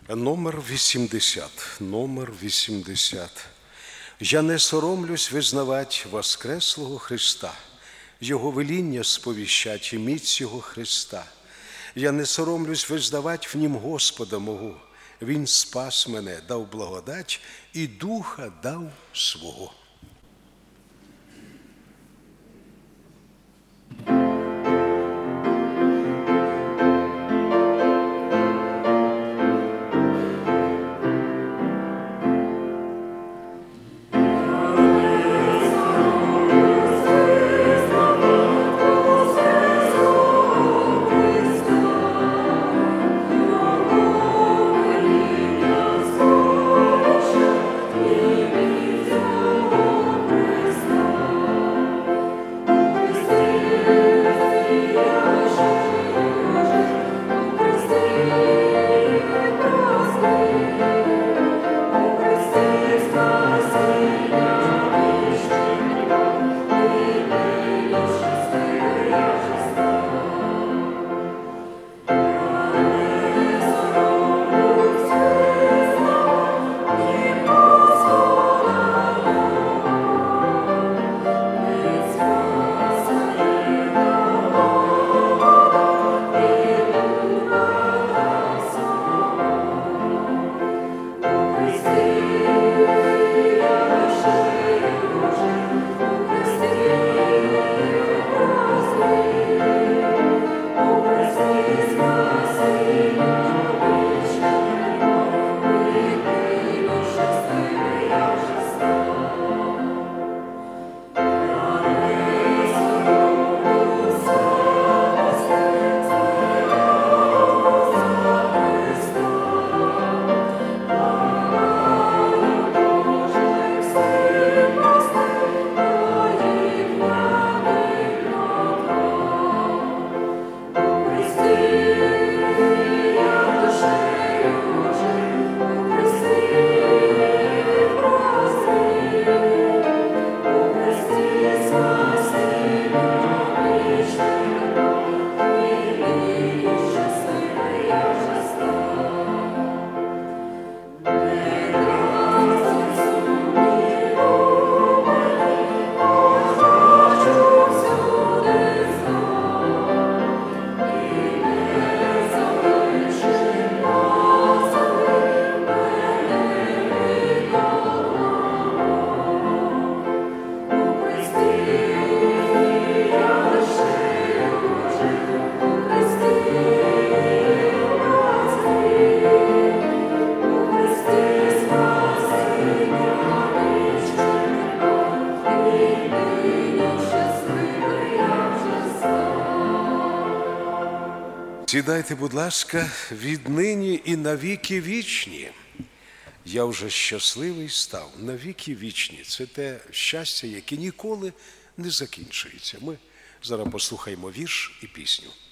Номер 80. Я не соромлюсь визнавать воскреслого Христа, Його веління сповіщать і міць Його Христа. Я не соромлюсь визнавать в Нім Господа мого. Він спас мене, дав благодать і Духа дав свого. Сідайте, будь ласка, віднині і навіки вічні. Я вже щасливий став, навіки вічні. Це те щастя, яке ніколи не закінчується. Ми зараз послухаємо вірш і пісню.